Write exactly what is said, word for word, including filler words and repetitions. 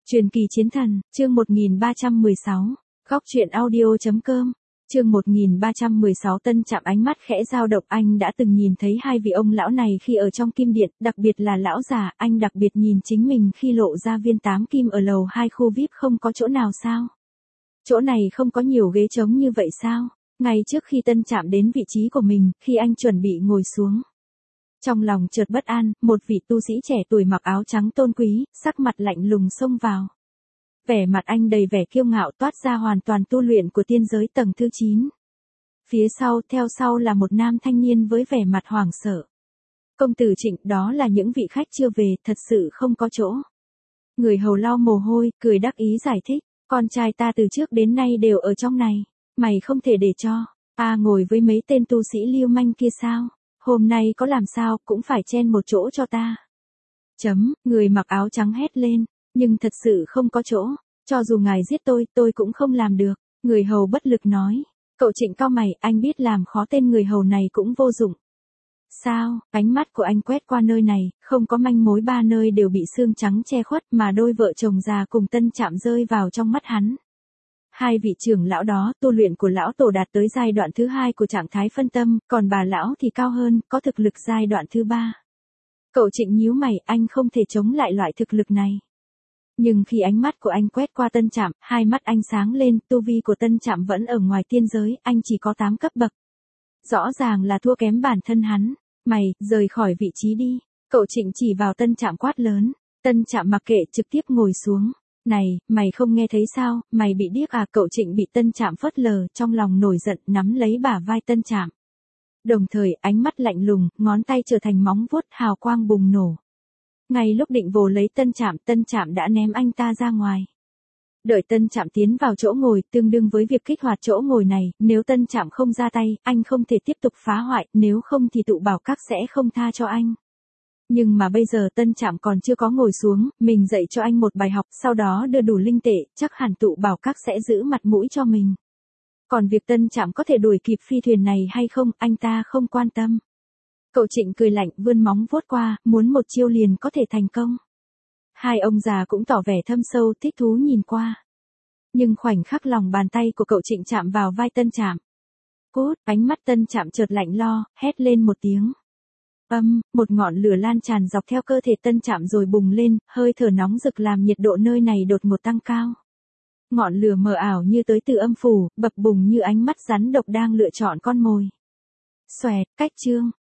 Truyền kỳ chiến thần, chương một nghìn ba trăm mười sáu, góc truyện audio.com, chương một nghìn ba trăm mười sáu. Tân Trạm ánh mắt khẽ dao động, anh đã từng nhìn thấy hai vị ông lão này khi ở trong kim điện, đặc biệt là lão già, anh đặc biệt nhìn chính mình khi lộ ra viên tám kim ở lầu hai khu vi ai pi không có chỗ nào sao? Chỗ này không có nhiều ghế trống như vậy sao? Ngay trước khi Tân Trạm đến vị trí của mình, khi anh chuẩn bị ngồi xuống. Trong lòng chợt bất an, một vị tu sĩ trẻ tuổi mặc áo trắng tôn quý, sắc mặt lạnh lùng xông vào. Vẻ mặt anh đầy vẻ kiêu ngạo, toát ra hoàn toàn tu luyện của tiên giới tầng thứ chín. Phía sau, theo sau là một nam thanh niên với vẻ mặt hoảng sợ. Công tử Trịnh, đó là những vị khách chưa về, thật sự không có chỗ. Người hầu lau mồ hôi, cười đắc ý giải thích, con trai ta từ trước đến nay đều ở trong này, mày không thể để cho ta ngồi với mấy tên tu sĩ lưu manh kia sao? Hôm nay có làm sao cũng phải chen một chỗ cho ta. Chấm, người mặc áo trắng hét lên, nhưng thật sự không có chỗ, cho dù ngài giết tôi, tôi cũng không làm được. Người hầu bất lực nói, cậu Trịnh cau mày, anh biết làm khó tên người hầu này cũng vô dụng. Sao, ánh mắt của anh quét qua nơi này, không có manh mối, ba nơi đều bị sương trắng che khuất mà đôi vợ chồng già cùng Tân Trạm rơi vào trong mắt hắn. Hai vị trưởng lão đó, tu luyện của lão tổ đạt tới giai đoạn thứ hai của trạng thái phân tâm, còn bà lão thì cao hơn, có thực lực giai đoạn thứ ba. Cậu Trịnh nhíu mày, anh không thể chống lại loại thực lực này. Nhưng khi ánh mắt của anh quét qua Tân Trạm, hai mắt anh sáng lên, tu vi của Tân Trạm vẫn ở ngoài tiên giới, anh chỉ có tám cấp bậc. Rõ ràng là thua kém bản thân hắn. Mày, rời khỏi vị trí đi. Cậu Trịnh chỉ vào Tân Trạm quát lớn. Tân Trạm mặc kệ, trực tiếp ngồi xuống. Này, mày không nghe thấy sao, mày bị điếc à? Cậu Trịnh bị Tân Trạm phớt lờ, trong lòng nổi giận, nắm lấy bả vai Tân Trạm. Đồng thời, ánh mắt lạnh lùng, ngón tay trở thành móng vuốt, hào quang bùng nổ. Ngay lúc định vồ lấy Tân Trạm, Tân Trạm đã ném anh ta ra ngoài. Đợi Tân Trạm tiến vào chỗ ngồi, tương đương với việc kích hoạt chỗ ngồi này, nếu Tân Trạm không ra tay, anh không thể tiếp tục phá hoại, nếu không thì tụ bảo các sẽ không tha cho anh. Nhưng mà bây giờ Tân Trạm còn chưa có ngồi xuống, mình dạy cho anh một bài học, sau đó đưa đủ linh tệ, chắc hẳn tụ bảo các sẽ giữ mặt mũi cho mình. Còn việc Tân Trạm có thể đuổi kịp phi thuyền này hay không, anh ta không quan tâm. Cậu Trịnh cười lạnh, vươn móng vuốt qua, muốn một chiêu liền có thể thành công. Hai ông già cũng tỏ vẻ thâm sâu, thích thú nhìn qua. Nhưng khoảnh khắc lòng bàn tay của cậu Trịnh chạm vào vai Tân Trạm. Cút, ánh mắt Tân Trạm chợt lạnh lo, hét lên một tiếng. Âm, một ngọn lửa lan tràn dọc theo cơ thể Tân Trạm rồi bùng lên, hơi thở nóng rực làm nhiệt độ nơi này đột ngột tăng cao. Ngọn lửa mờ ảo như tới từ âm phủ, bập bùng như ánh mắt rắn độc đang lựa chọn con mồi. Xoẹt, cách chương,